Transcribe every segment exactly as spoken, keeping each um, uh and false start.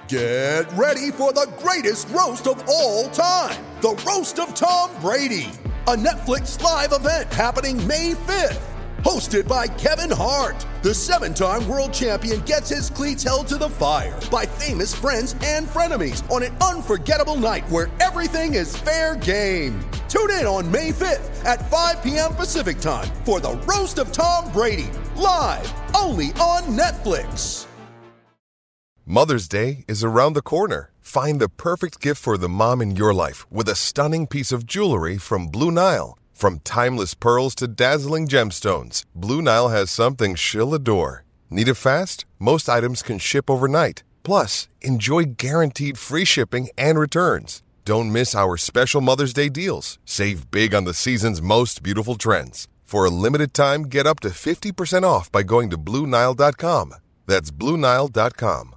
Get ready for the greatest roast of all time, the Roast of Tom Brady, a Netflix live event happening May fifth. Hosted by Kevin Hart, the seven-time world champion gets his cleats held to the fire by famous friends and frenemies on an unforgettable night where everything is fair game. Tune in on May fifth at five p.m. Pacific time for the Roast of Tom Brady, live only on Netflix. Mother's Day is around the corner. Find the perfect gift for the mom in your life with a stunning piece of jewelry from Blue Nile. From timeless pearls to dazzling gemstones, Blue Nile has something she'll adore. Need it fast? Most items can ship overnight. Plus, enjoy guaranteed free shipping and returns. Don't miss our special Mother's Day deals. Save big on the season's most beautiful trends. For a limited time, get up to fifty percent off by going to Blue Nile dot com. That's Blue Nile dot com.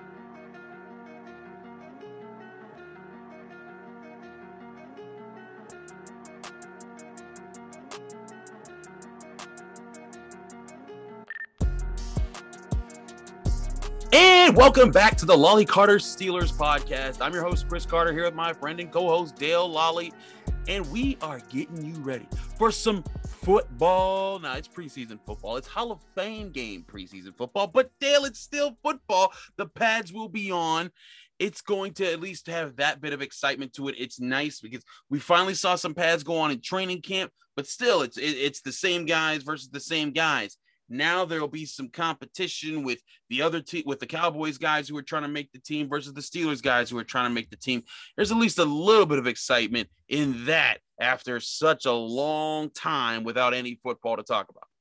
And welcome back to the Lolly Carter Steelers podcast. I'm your host, Chris Carter, here with my friend and co-host, Dale Lolly. And we are getting you ready for some football. Now, it's preseason football. It's Hall of Fame game preseason football. But, Dale, it's still football. The pads will be on. It's going to at least have that bit of excitement to it. It's nice because we finally saw some pads go on in training camp. But still, it's it, it's the same guys versus the same guys. Now there'll be some competition with the other team, with the Cowboys guys who are trying to make the team versus the Steelers guys who are trying to make the team. There's at least a little bit of excitement in that after such a long time without any football to talk about.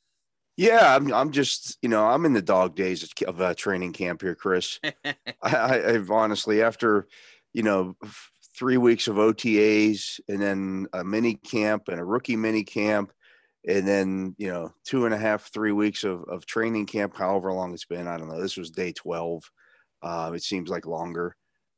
Yeah, I'm. I'm just, you know, I'm in the dog days of, of uh, training camp here, Chris. I, I, I've honestly, after, you know, three weeks of O T As and then a mini camp and a rookie mini camp. And then, you know, two and a half, three weeks of, of training camp, however long it's been. I don't know. This was day twelve. Uh, it seems like longer.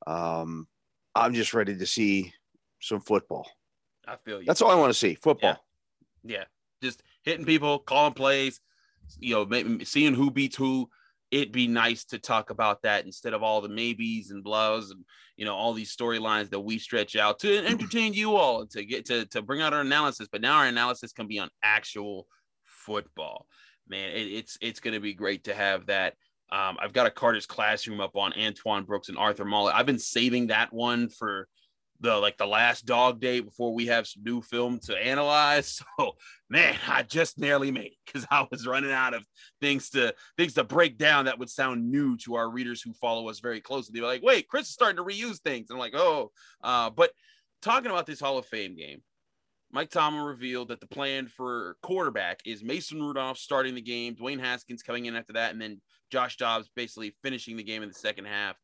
Um, I'm just ready to see some football. I feel you. That's all I want to see, football. Yeah. yeah. Just hitting people, calling plays, you know, maybe seeing who beats who. It'd be nice to talk about that instead of all the maybes and blows and, you know, all these storylines that we stretch out to entertain you all, to get to, to bring out our analysis. But now our analysis can be on actual football, man. It, it's, it's going to be great to have that. Um, I've got a Carter's Classroom up on Antoine Brooks and Arthur Mollett. I've been saving that one for the, like the last dog day before we have some new film to analyze. So, man, I just barely made it because I was running out of things to things to break down that would sound new to our readers who follow us very closely. They were like, wait, Chris is starting to reuse things. And I'm like, oh, uh, but talking about this Hall of Fame game, Mike Tomlin revealed that the plan for quarterback is Mason Rudolph starting the game, Dwayne Haskins coming in after that, and then Josh Dobbs basically finishing the game in the second half.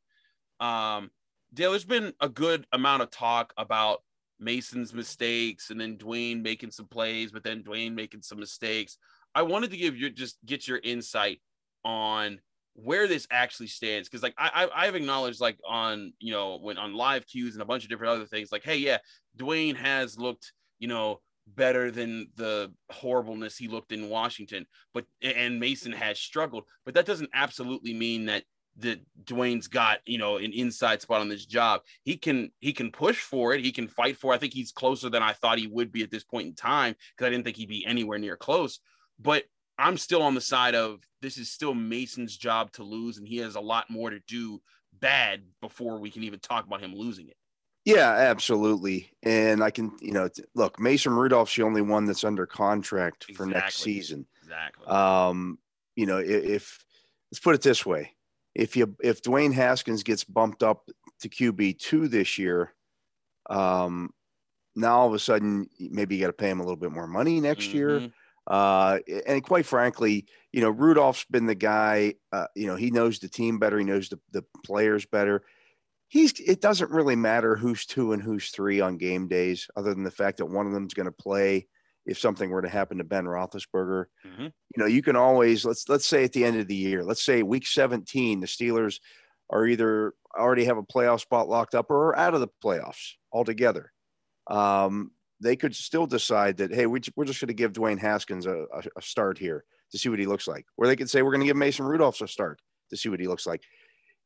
Um, Dale, there's been a good amount of talk about Mason's mistakes and then Dwayne making some plays, but then Dwayne making some mistakes. I wanted to give you just get your insight on where this actually stands. Cause like I, I've acknowledged like on, you know, when on live cues and a bunch of different other things like, hey, yeah, Dwayne has looked, you know, better than the horribleness he looked in Washington, but, and Mason has struggled, but that doesn't absolutely mean that that Dwayne's got, you know, an inside spot on this job. He can, he can push for it. He can fight for it. I think he's closer than I thought he would be at this point in time, because I didn't think he'd be anywhere near close. But I'm still on the side of this is still Mason's job to lose, and he has a lot more to do bad before we can even talk about him losing it. Yeah, absolutely. And I can, you know, look, Mason Rudolph's the only one that's under contract for Exactly. next season. Exactly. Um, you know, if, if let's put it this way. If you if Dwayne Haskins gets bumped up to Q B two this year, um, now all of a sudden maybe you got to pay him a little bit more money next mm-hmm. year. Uh, and quite frankly, you know, Rudolph's been the guy. Uh, you know, he knows the team better. He knows the, the players better. He's. It doesn't really matter who's two and who's three on game days, other than the fact that one of them is going to play if something were to happen to Ben Roethlisberger. Mm-hmm. You know, you can always, let's, let's say at the end of the year, let's say week seventeen, the Steelers are either already have a playoff spot locked up or are out of the playoffs altogether. Um, they could still decide that, hey, we, we're just going to give Dwayne Haskins a, a, a start here to see what he looks like. Or they could say, we're going to give Mason Rudolph a start to see what he looks like.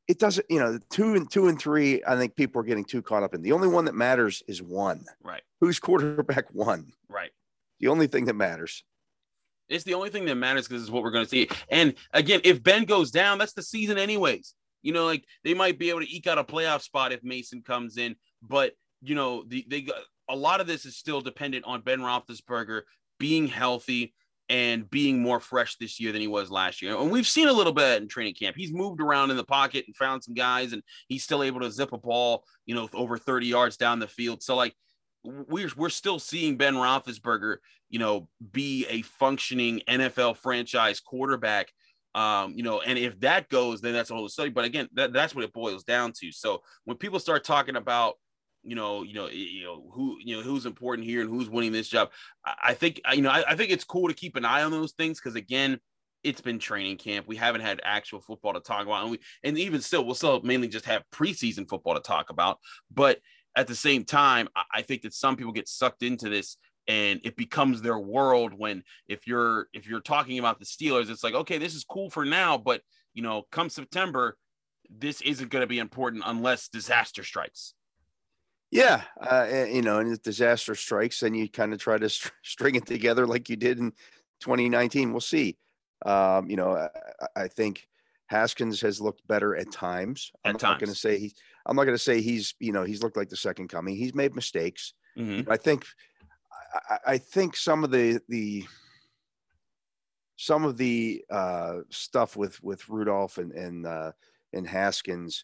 it doesn't, you know, two and two and three, I think people are getting too caught up in. The only one that matters is one. Right. Who's quarterback one? Right. The only thing that matters. It's the only thing that matters because it's what we're going to see. And again, if Ben goes down, that's the season anyways. You know, like they might be able to eke out a playoff spot if Mason comes in, but you know, the, they got a lot of this is still dependent on Ben Roethlisberger being healthy and being more fresh this year than he was last year. And we've seen a little bit in training camp. He's moved around in the pocket and found some guys, and he's still able to zip a ball, you know, over thirty yards down the field. So like we're, we're still seeing Ben Roethlisberger, you know, be a functioning N F L franchise quarterback. Um, you know, and if that goes, then that's a whole study. But again, that, that's what it boils down to. So when people start talking about, you know, you know, you know, who, you know, who's important here and who's winning this job, I, I think, you know, I, I think it's cool to keep an eye on those things. Cause again, it's been training camp. We haven't had actual football to talk about. And we, and even still, we'll still mainly just have preseason football to talk about. But at the same time, I, I think that some people get sucked into this and it becomes their world when, if you're, if you're talking about the Steelers, it's like, okay, this is cool for now, but you know, come September, this isn't going to be important unless disaster strikes. Yeah. Uh, you know, and if disaster strikes, then you kind of try to st- string it together like you did in twenty nineteen. We'll see. Um, you know, I, I think Haskins has looked better at times. I'm At not times. going to say he's, I'm not going to say he's, you know, he's looked like the second coming. He's made mistakes. Mm-hmm. I think, I, I think some of the, the, some of the uh, stuff with, with Rudolph and, and, uh, and Haskins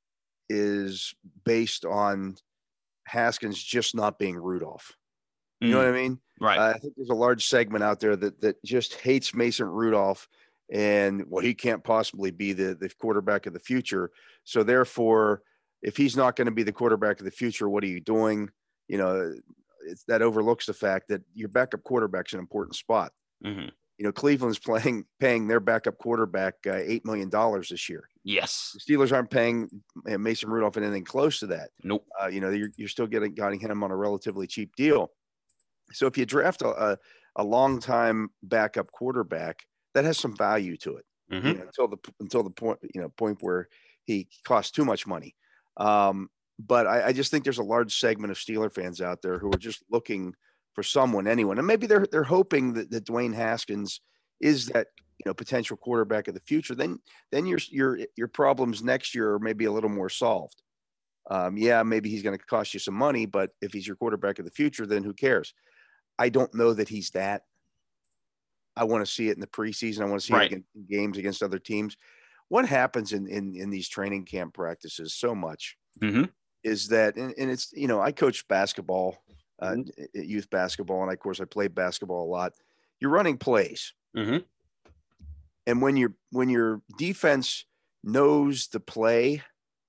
is based on Haskins just not being Rudolph. You know what I mean? Right. Uh, I think there's a large segment out there that that just hates Mason Rudolph, and well, he can't possibly be the the quarterback of the future. So therefore, if he's not going to be the quarterback of the future, what are you doing? You know, it's, that overlooks the fact that your backup quarterback's an important spot. Mm-hmm. You know, Cleveland's playing paying their backup quarterback uh, eight million dollars this year. Yes. The Steelers aren't paying Mason Rudolph anything close to that. Nope. Uh, you know, you're, you're still getting getting him on a relatively cheap deal. So if you draft a, a, a long-time backup quarterback, that has some value to it, Mm-hmm. you know, until the until the point you know point where he costs too much money. Um, but I, I just think there's a large segment of Steeler fans out there who are just looking for someone, anyone, and maybe they're they're hoping that, that Dwayne Haskins is that you know potential quarterback of the future. Then then your your your problems next year are maybe a little more solved. Um, yeah, maybe he's going to cost you some money, but if he's your quarterback of the future, then who cares? I don't know that he's that. I want to see it in the preseason. I want to see Right. it in games against other teams. What happens in, in, in these training camp practices so much Mm-hmm. is that, and, and it's, you know, I coached basketball, uh, Mm-hmm. youth basketball. And of course I played basketball a lot. You're running plays. Mm-hmm. And when your, when your defense knows the play,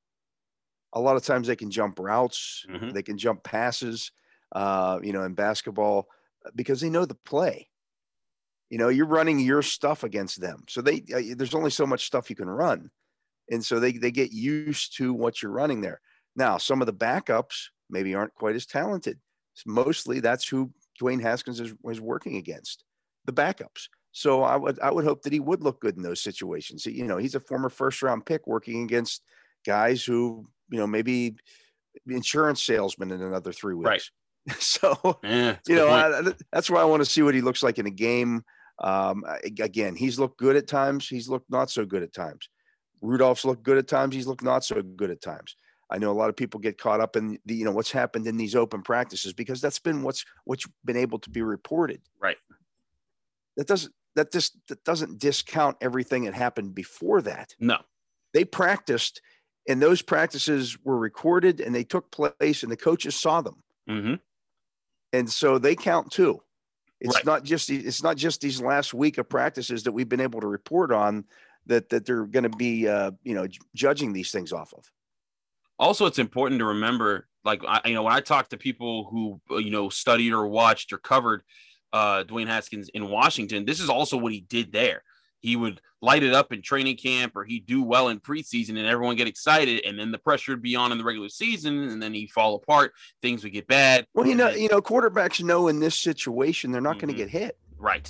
a lot of times they can jump routes, Mm-hmm. they can jump passes, uh, you know, in basketball because they know the play. You know, you're running your stuff against them. So they, uh, there's only so much stuff you can run. And so they, they get used to what you're running there. Now, some of the backups maybe aren't quite as talented. Mostly that's who Dwayne Haskins is, is working against, the backups. So I would, I would hope that he would look good in those situations. You know, he's a former first round pick working against guys who, you know, maybe insurance salesman in another three weeks. Right. So, Yeah, you know, I, that's why I want to see what he looks like in a game. Um, again, he's looked good at times. He's looked not so good at times. Rudolph's looked good at times. He's looked not so good at times. I know a lot of people get caught up in the, you know, what's happened in these open practices because that's been what's, what's been able to be reported. Right. That doesn't, that just, that doesn't discount everything that happened before that. No. They practiced and those practices were recorded and they took place and the coaches saw them. Mm-hmm. And so they count too. It's Right. not just, it's not just these last week of practices that we've been able to report on that, that they're going to be, uh, you know, judging these things off of. Also, it's important to remember, like, I, you know, when I talk to people who, you know, studied or watched or covered uh, Dwayne Haskins in Washington, this is also what he did there. He would light it up in training camp or he'd do well in preseason and everyone get excited. And then the pressure would be on in the regular season and then he'd fall apart. Things would get bad. Well, you know, you know, quarterbacks know in this situation, they're not Mm-hmm. going to get hit. Right.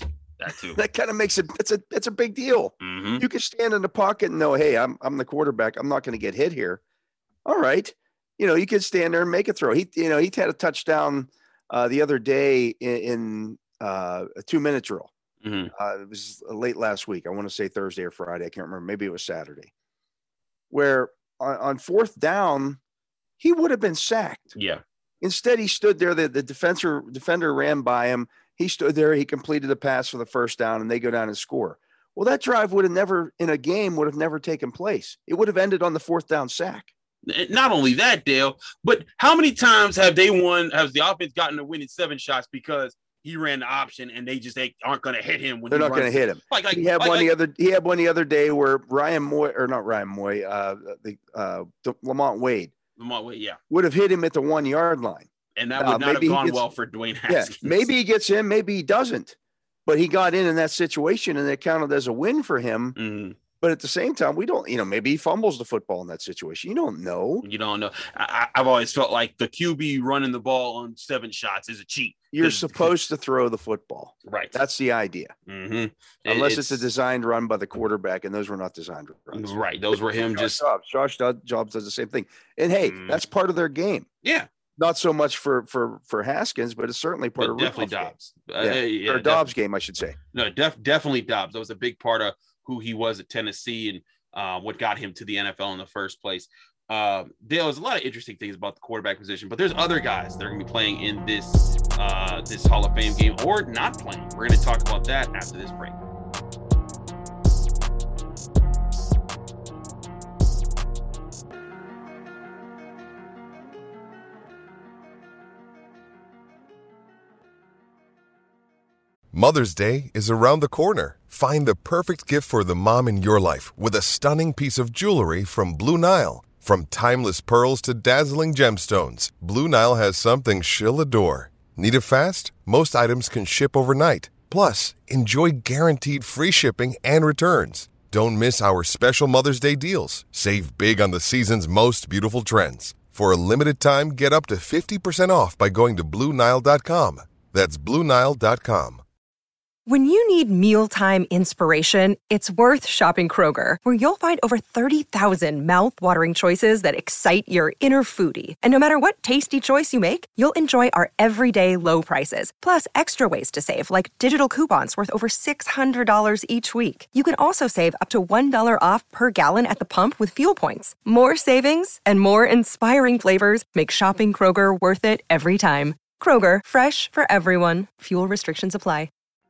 That too. That kind of makes it, it's a, it's a big deal. Mm-hmm. You can stand in the pocket and know, hey, I'm, I'm the quarterback. I'm not going to get hit here. All right. You know, you could stand there and make a throw. He, you know, he had a touchdown uh, the other day in, in uh, a two minute drill. Mm-hmm. Uh, it was late last week. I want to say Thursday or Friday. I can't remember. Maybe it was Saturday, where on, on fourth down, he would have been sacked. Yeah. Instead, he stood there. The, the defender, defender ran by him. He stood there. He completed the pass for the first down, and they go down and score. Well, that drive would have never, in a game, would have never taken place. It would have ended on the fourth down sack. Not only that, Dale, but how many times have they won? Has the offense gotten to winning seven shots because he ran the option and they just they aren't going to hit him when they're he not going to hit him? Like, like he had like, one like, the other. He had one the other day where Ryan Moy or not Ryan Moy, uh, the uh, Lamont Wade, Lamont Wade, yeah, would have hit him at the one yard line, and that uh, would not have gone gets, well for Dwayne Haskins. Yeah, maybe he gets in, maybe he doesn't, but he got in in that situation, and it counted as a win for him. Mm-hmm. But at the same time, we don't, you know, maybe he fumbles the football in that situation. You don't know. You don't know. I, I've always felt like the Q B running the ball on seven shots is a cheat. You're supposed to throw the football. Right. That's the idea. Mm-hmm. Unless it's, it's a designed run by the quarterback, and those were not designed runs. Right. Those were him just. Jobs. Josh Jobs does the same thing. And hey, mm. that's part of their game. Yeah. Not so much for for for Haskins, but it's certainly part but of definitely Dobbs. Dobbs. Uh, yeah. yeah, or Dobbs game, I should say. No, def, definitely Dobbs. That was a big part of who he was at Tennessee and uh, what got him to the N F L in the first place. Uh, Dale, there's a lot of interesting things about the quarterback position, but there's other guys that are going to be playing in this uh, this Hall of Fame game or not playing. We're going to talk about that after this break. Mother's Day is around the corner. Find the perfect gift for the mom in your life with a stunning piece of jewelry from Blue Nile. From timeless pearls to dazzling gemstones, Blue Nile has something she'll adore. Need it fast? Most items can ship overnight. Plus, enjoy guaranteed free shipping and returns. Don't miss our special Mother's Day deals. Save big on the season's most beautiful trends. For a limited time, get up to fifty percent off by going to Blue Nile dot com. That's Blue Nile dot com. When you need mealtime inspiration, it's worth shopping Kroger, where you'll find over thirty thousand mouth-watering choices that excite your inner foodie. And no matter what tasty choice you make, you'll enjoy our everyday low prices, plus extra ways to save, like digital coupons worth over six hundred dollars each week. You can also save up to one dollar off per gallon at the pump with fuel points. More savings and more inspiring flavors make shopping Kroger worth it every time. Kroger, fresh for everyone. Fuel restrictions apply.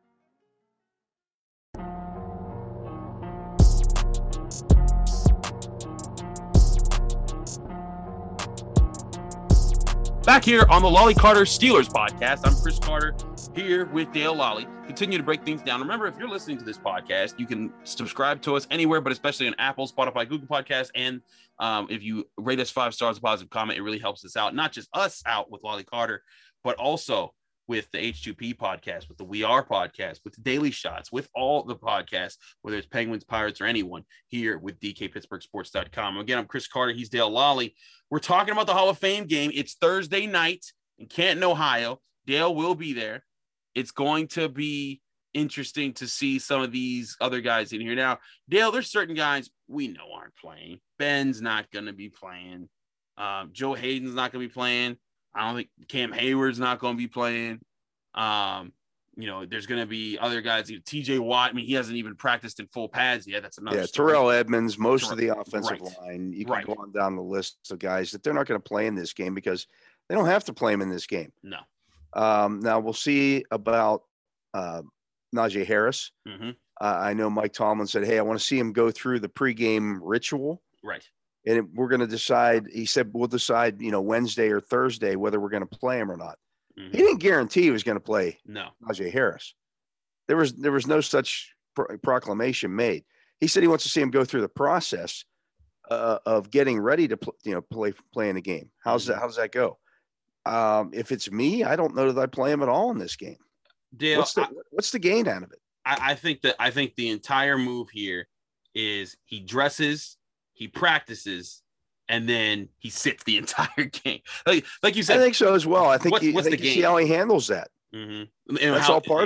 Back here on the Lolley Carter Steelers podcast, I'm Chris Carter here with Dale Lolley. Continue to break things down. Remember, if you're listening to this podcast, you can subscribe to us anywhere, but especially on Apple, Spotify, Google Podcasts. And um, if you rate us five stars, a positive comment, it really helps us out. Not just us out with Lolley Carter, but also with the H two P podcast, with the We Are podcast, with the Daily Shots, with all the podcasts, whether it's Penguins, Pirates, or anyone here with D K Pittsburgh Sports dot com. Again, I'm Chris Carter. He's Dale Lolley. We're talking about the Hall of Fame game. It's Thursday night in Canton, Ohio. Dale will be there. It's going to be interesting to see some of these other guys in here. Now, Dale, there's certain guys we know aren't playing. Ben's not going to be playing. Um, Joe Hayden's not going to be playing. I don't think Cam Hayward's not going to be playing. Um, you know, there's going to be other guys. T J Watt, I mean, he hasn't even practiced in full pads yet. That's another Yeah, story. Terrell Edmonds, most Terrell, of the offensive right. line. You can right. go on down the list of guys that they're not going to play in this game because they don't have to play them in this game. No. Um, now, we'll see about uh, Najee Harris. Mm-hmm. Uh, I know Mike Tomlin said, hey, I want to see him go through the pregame ritual. Right. And it, we're going to decide, he said, we'll decide, you know, Wednesday or Thursday, whether we're going to play him or not. Mm-hmm. He didn't guarantee he was going to play no. Najee Harris. There was, there was no such pro- proclamation made. He said he wants to see him go through the process uh, of getting ready to, pl- you know, play, play in the game. How's mm-hmm. that? How does that go? Um, if it's me, I don't know that I play him at all in this game. Dale, what's the, I, what's the gain out of it? I, I think that, I think the entire move here is he dresses, he practices, and then he sits the entire game. Like, like you said, I think so as well. I think, what's, you, what's I think the you game? see how he handles that. Mm-hmm. That's how, all part yeah. of it.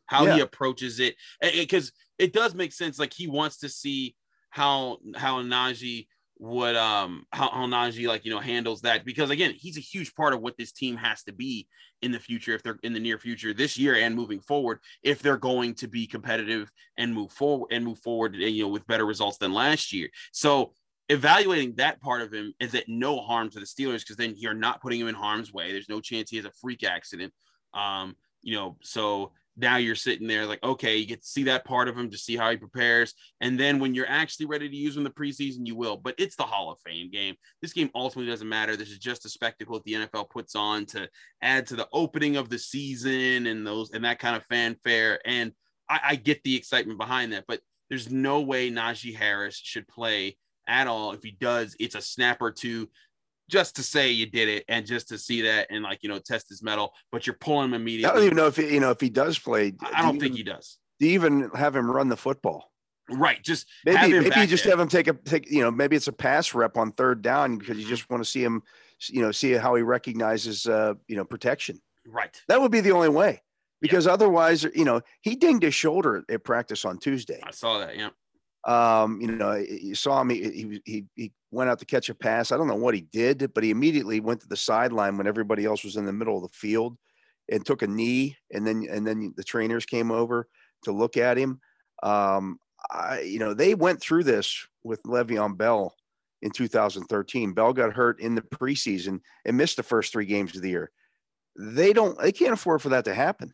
how yeah. he approaches it, because it does make sense. Like he wants to see how how Najee would um how, how Najee like you know handles that, because again, he's a huge part of what this team has to be in the future, if they're in the near future this year and moving forward, if they're going to be competitive and move forward and move forward you know with better results than last year. So evaluating that part of him is at no harm to the Steelers, because then you're not putting him in harm's way. There's no chance he has a freak accident. Um, you know, so now you're sitting there like, okay, you get to see that part of him to see how he prepares. And then when you're actually ready to use him in the preseason, you will. But it's the Hall of Fame game. This game ultimately doesn't matter. This is just a spectacle that the N F L puts on to add to the opening of the season and those and that kind of fanfare. And I, I get the excitement behind that, but there's no way Najee Harris should play at all. If he does, it's a snap or two just to say you did it and just to see that and like, you know, test his mettle, but you're pulling him immediately. I don't even know if, he, you know, if he does play. I don't do think even, he does. Do you even have him run the football? Right. Just maybe, have him maybe you just there. have him take a, take, you know, maybe it's a pass rep on third down because you just want to see him, you know, see how he recognizes, uh, you know, protection. Right. That would be the only way, because yeah. otherwise, you know, he dinged his shoulder at practice on Tuesday. I saw that. Yeah. Um, you know, you saw him, he, he, he went out to catch a pass. I don't know what he did, but he immediately went to the sideline when everybody else was in the middle of the field and took a knee. And then, and then the trainers came over to look at him. Um, I, you know, they went through this with Le'Veon Bell in two thousand thirteen. Bell got hurt in the preseason and missed the first three games of the year. They don't, they can't afford for that to happen.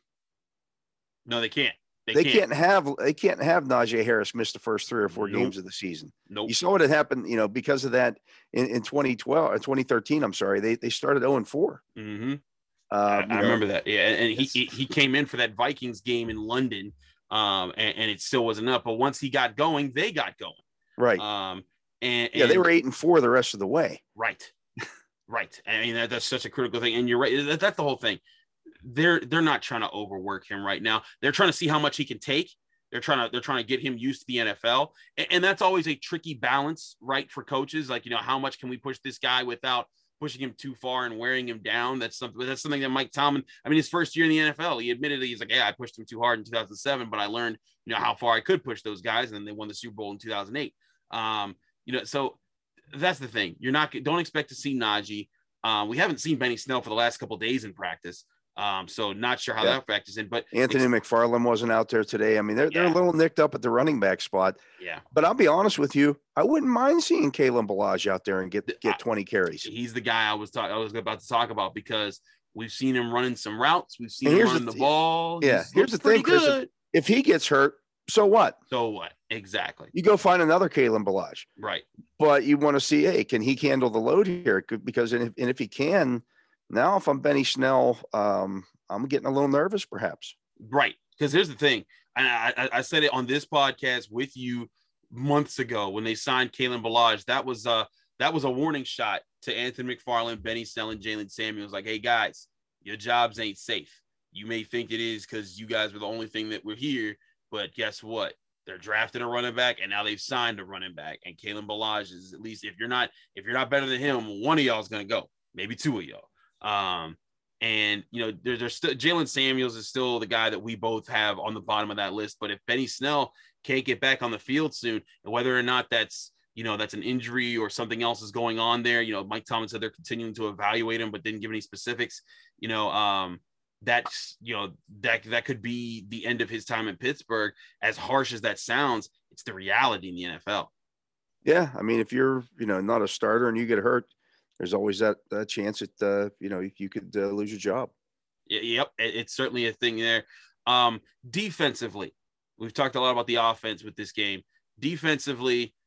No, they can't. They, they can't. can't have they can't have Najee Harris miss the first three or four nope. games of the season. Nope. You saw what had happened, you know, because of that in, in twenty twelve or twenty thirteen. I'm sorry, they they started oh and four. Mm-hmm. Um, I, I know, remember that. Yeah, and he, he he came in for that Vikings game in London, um, and, and it still wasn't up. But once he got going, they got going. Right. Um, and, and yeah, they were eight and four the rest of the way. Right. Right. I mean, that, that's such a critical thing. And you're right. That, that's the whole thing. They're they're not trying to overwork him right now. They're trying to see how much he can take. They're trying to they're trying to get him used to the N F L, and, and that's always a tricky balance, right, for coaches. Like, you know, how much can we push this guy without pushing him too far and wearing him down? That's something that's something that Mike Tomlin. I mean, his first year in the N F L, he admitted he's like, yeah, I pushed him too hard in two thousand seven, but I learned, you know, how far I could push those guys, and then they won the Super Bowl in two thousand eight. Um, you know, so that's the thing. You're not don't expect to see Najee. Uh, we haven't seen Benny Snell for the last couple of days in practice. Um, so not sure how yeah. that factors in, but Anthony McFarland wasn't out there today. I mean, they're, yeah. they're a little nicked up at the running back spot. Yeah. But I'll be honest with you. I wouldn't mind seeing Kalen Ballage out there and get, get twenty carries. He's the guy I was talking, I was about to talk about, because we've seen him running some routes. We've seen him running the, the ball. Yeah. He's here's the thing, Chris, if, if he gets hurt, so what? So what? Exactly. You go find another Kalen Ballage. Right. But you want to see, hey, can he handle the load here? Because, and if, and if he can, now if I'm Benny Snell, um, I'm getting a little nervous, perhaps. Right. Because here's the thing. And I, I, I said it on this podcast with you months ago when they signed Kalen Ballage. That was uh that was a warning shot to Anthony McFarland, Benny Snell, and Jalen Samuels. Like, hey, guys, your jobs ain't safe. You may think it is because you guys were the only thing that were here. But guess what? They're drafting a running back, and now they've signed a running back. And Kalen Ballage is, at least if you're not if you're not better than him, one of y'all is going to go. Maybe two of y'all. Um, And, you know, there, there's still Jalen Samuels is still the guy that we both have on the bottom of that list. But if Benny Snell can't get back on the field soon, and whether or not that's, you know, that's an injury or something else is going on there, you know, Mike Tomlin said they're continuing to evaluate him, but didn't give any specifics, you know, um, that's, you know, that, that could be the end of his time in Pittsburgh. As harsh as that sounds, it's the reality in the N F L. Yeah. I mean, if you're, you know, not a starter and you get hurt, there's always that, that chance that, uh, you know, you could uh, lose your job. Yep. It's certainly a thing there. Um, defensively, we've talked a lot about the offense with this game. Defensively,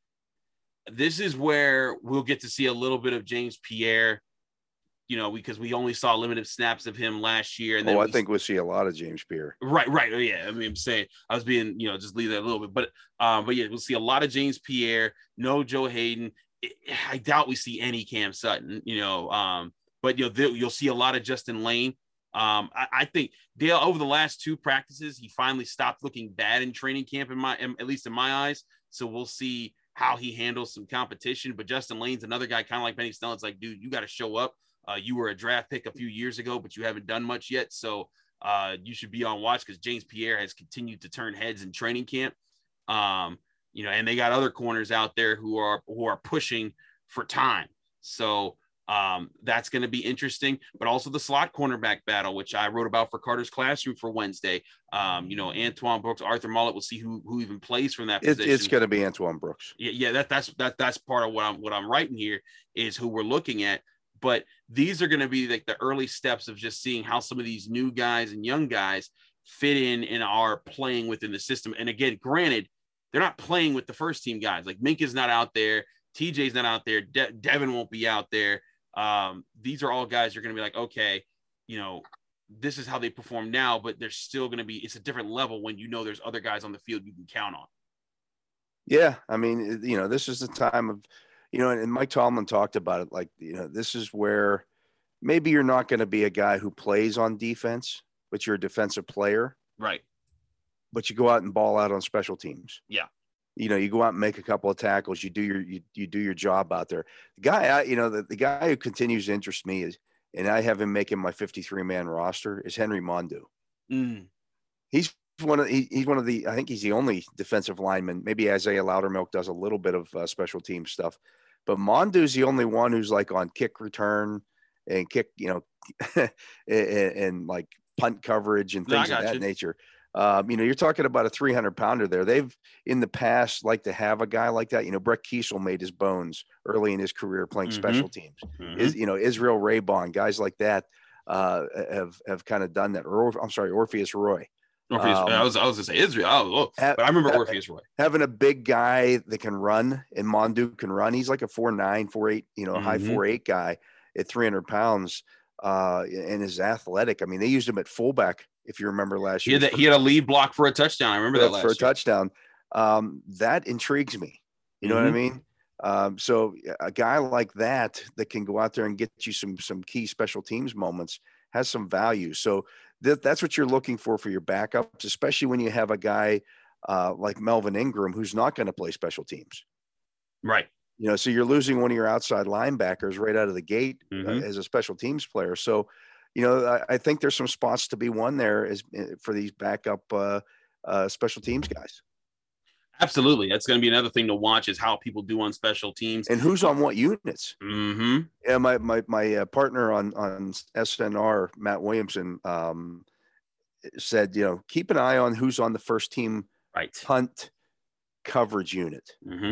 this is where we'll get to see a little bit of James Pierre, you know, because we only saw limited snaps of him last year. And then oh, I we, think we'll see a lot of James Pierre. Right, right. Yeah. I mean, I'm saying I was being, you know, just leave that a little bit, but, um, but yeah, we'll see a lot of James Pierre, no Joe Hayden. I doubt we see any Cam Sutton, you know, um, but you'll, you'll see a lot of Justin Lane. Um, I, I think Dale, over the last two practices, he finally stopped looking bad in training camp, in my, at least in my eyes. So we'll see how he handles some competition. But Justin Lane's another guy, kind of like Benny Snell. It's like, dude, you got to show up. Uh, you were a draft pick a few years ago, but you haven't done much yet. So uh, you should be on watch because James Pierre has continued to turn heads in training camp. Um, you know, and they got other corners out there who are who are pushing for time. So um, that's going to be interesting. But also the slot cornerback battle, which I wrote about for Carter's Classroom for Wednesday. Um, you know, Antoine Brooks, Arthur Mollett. We'll see who who even plays from that It's, position. it's going to be Antoine Brooks. Yeah, yeah. That that's that that's part of what I'm what I'm writing here is who we're looking at. But these are going to be like the early steps of just seeing how some of these new guys and young guys fit in and are playing within the system. And again, granted, they're not playing with the first team guys. Like Minka's not out there. T J's not out there. De- Devin won't be out there. Um, these are all guys you're going to be like, okay, you know, this is how they perform now, but they're still going to be, it's a different level when you know there's other guys on the field you can count on. Yeah. I mean, you know, this is the time of, you know, and Mike Tomlin talked about it. Like, you know, this is where maybe you're not going to be a guy who plays on defense, but you're a defensive player. Right. But you go out and ball out on special teams. Yeah. You know, you go out and make a couple of tackles. You do your, you, you do your job out there. The guy, I, you know, the, the guy who continues to interest me is, and I have him making my fifty-three man roster, is Henry Mondu. Mm. He's one of, he, he's one of the, I think he's the only defensive lineman. Maybe Isaiah Loudermilk does a little bit of uh, special team stuff, but Mondu's the only one who's like on kick return and kick, you know, and, and like punt coverage and things no, of that you. nature. Um, you know, you're talking about a three hundred pounder there. They've in the past like to have a guy like that. You know, Brett Kiesel made his bones early in his career playing mm-hmm. special teams. Mm-hmm. Is, you know, Israel Raybon, guys like that uh, have have kind of done that. Or I'm sorry, Orpheus Roy. Orpheus, um, I was I was gonna say Israel, oh, have, but I remember have, Orpheus Roy having a big guy that can run, and Mondu can run. He's like a four nine, four eight, you know, mm-hmm. high four eight guy at three hundred pounds, uh, and is athletic. I mean, they used him at fullback. If you remember last he year, had, that, he had a lead block for a touchdown. I remember that last for a year. touchdown. Um, that intrigues me. You know mm-hmm. what I mean? Um, so a guy like that that can go out there and get you some some key special teams moments has some value. So that that's what you're looking for for your backups, especially when you have a guy uh, like Melvin Ingram who's not going to play special teams. Right. You know, so you're losing one of your outside linebackers right out of the gate mm-hmm. uh, as a special teams player. So. You know, I, I think there's some spots to be won there as for these backup uh, uh, special teams guys. Absolutely. That's going to be another thing to watch is how people do on special teams. And who's on what units. Mm-hmm. Yeah, my my, my uh, partner on, on S N R, Matt Williamson, um, said, you know, keep an eye on who's on the first team right. punt coverage unit. Mm-hmm.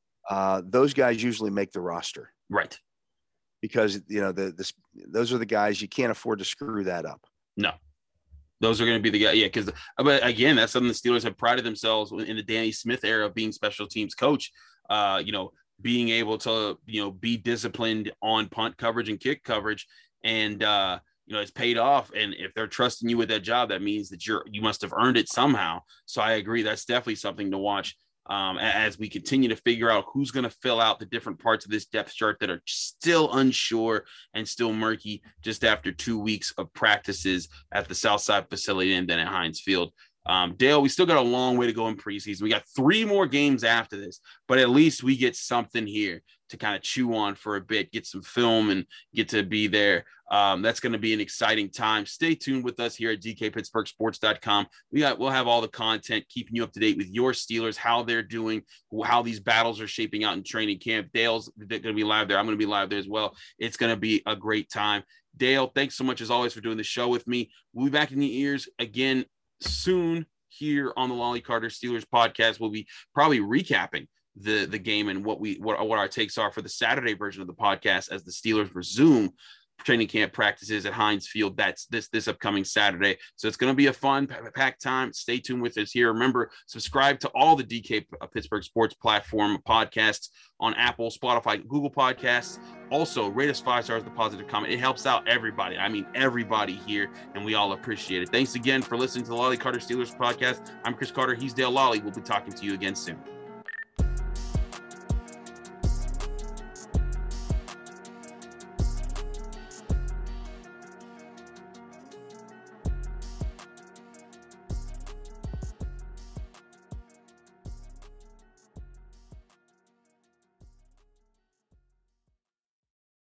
Uh, those guys usually make the roster. Right. Because, you know, the this those are the guys you can't afford to screw that up. No, those are going to be the guys. Yeah, because but again, that's something the Steelers have prided themselves in the Danny Smith era of being special teams coach. Uh, you know, being able to you know be disciplined on punt coverage and kick coverage, and uh, you know it's paid off. And if they're trusting you with that job, that means that you're you must have earned it somehow. So I agree, that's definitely something to watch. Um, as we continue to figure out who's going to fill out the different parts of this depth chart that are still unsure and still murky just after two weeks of practices at the Southside facility and then at Heinz Field. Um, Dale, we still got a long way to go in preseason. We got three more games after this, but at least we get something here to kind of chew on for a bit, get some film and get to be there. Um, that's going to be an exciting time. Stay tuned with us here at D K Pittsburgh Sports dot com. We got, we'll have all the content keeping you up to date with your Steelers, how they're doing, how these battles are shaping out in training camp. Dale's going to be live there. I'm going to be live there as well. It's going to be a great time. Dale, thanks so much as always for doing the show with me. We'll be back in your ears again soon here on the Lolly Carter Steelers podcast. We'll be probably recapping the the game and what we what, what our takes are for the Saturday version of the podcast as the Steelers resume training camp practices at Heinz Field. That's this this upcoming Saturday. So it's going to be a fun packed time. Stay tuned with us here. Remember, subscribe to all the D K Pittsburgh Sports platform podcasts on Apple, Spotify, Google Podcasts. Also, rate us five stars with a positive comment. It helps out everybody. I mean, everybody here, and we all appreciate it. Thanks again for listening to the Lolly Carter Steelers podcast. I'm Chris Carter. He's Dale Lolly. We'll be talking to you again soon.